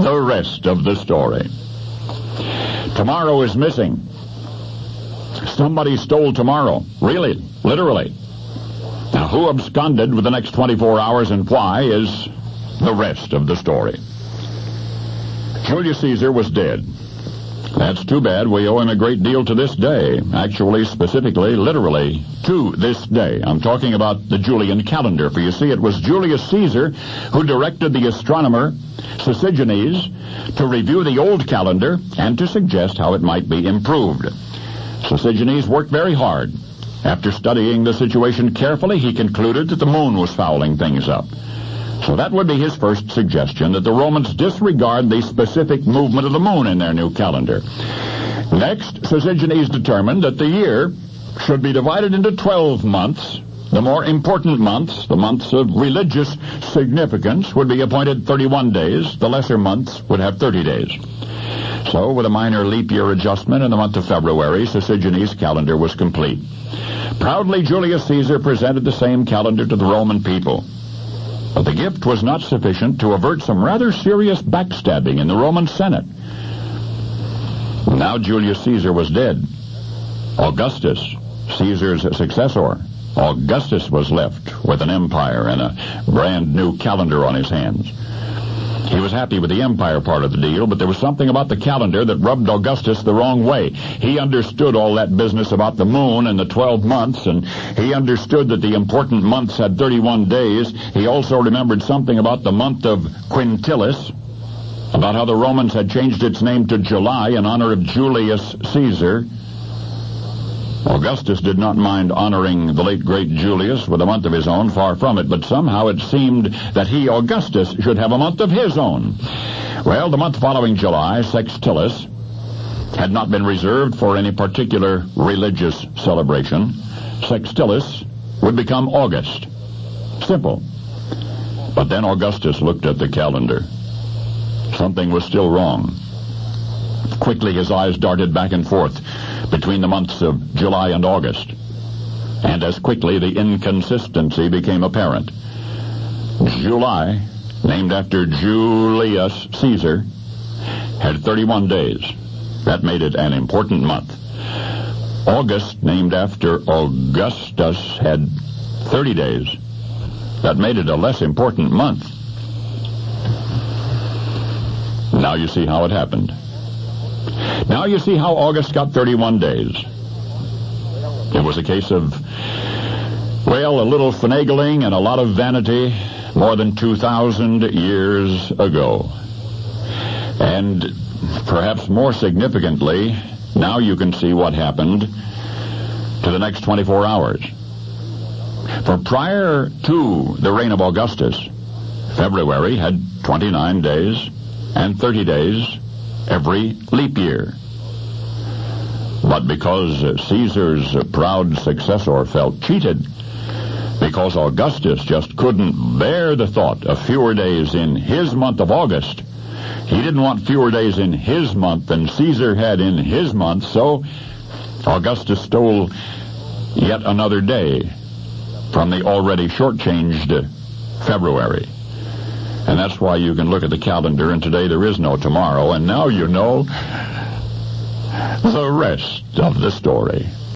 The rest of the story. Tomorrow is missing. Somebody stole tomorrow. Really, literally. Now, who absconded with the next 24 hours and why is the rest of the story. Julius Caesar was dead. That's too bad. We owe him a great deal to this day. Actually, specifically, literally, to this day. I'm talking about the Julian calendar. For you see, it was Julius Caesar who directed the astronomer Sosigenes to review the old calendar and to suggest how it might be improved. Sosigenes worked very hard. After studying the situation carefully, he concluded that the moon was fouling things up. So that would be his first suggestion, that the Romans disregard the specific movement of the moon in their new calendar. Next, Sosigenes determined that the year should be divided into 12 months. The more important months, the months of religious significance, would be appointed 31 days. The lesser months would have 30 days. So, with a minor leap year adjustment in the month of February, Sosigenes' calendar was complete. Proudly, Julius Caesar presented the same calendar to the Roman people. But the gift was not sufficient to avert some rather serious backstabbing in the Roman Senate. Now Julius Caesar was dead. Augustus, Caesar's successor, Augustus was left with an empire and a brand new calendar on his hands. He was happy with the empire part of the deal, but there was something about the calendar that rubbed Augustus the wrong way. He understood all that business about the moon and the 12 months, and he understood that the important months had 31 days. He also remembered something about the month of Quintilis, about how the Romans had changed its name to July in honor of Julius Caesar. Augustus did not mind honoring the late great Julius with a month of his own, far from it, but somehow it seemed that he, Augustus, should have a month of his own. Well, the month following July, Sextilis, had not been reserved for any particular religious celebration. Sextilis would become August. Simple. But then Augustus looked at the calendar. Something was still wrong. Quickly his eyes darted back and forth between the months of July and August. And as quickly the inconsistency became apparent. July, named after Julius Caesar, had 31 days. That made it an important month. August, named after Augustus, had 30 days. That made it a less important month. Now you see how it happened. Now you see how August got 31 days. It was a case of, well, a little finagling and a lot of vanity more than 2,000 years ago. And perhaps more significantly, now you can see what happened to the next 24 hours. For prior to the reign of Augustus, February had 29 days and 30 days every leap year. But because Caesar's proud successor felt cheated, because Augustus just couldn't bear the thought of fewer days in his month of August, he didn't want fewer days in his month than Caesar had in his month, so Augustus stole yet another day from the already shortchanged February. And that's why you can look at the calendar, and today there is no tomorrow, and now you know the rest of the story.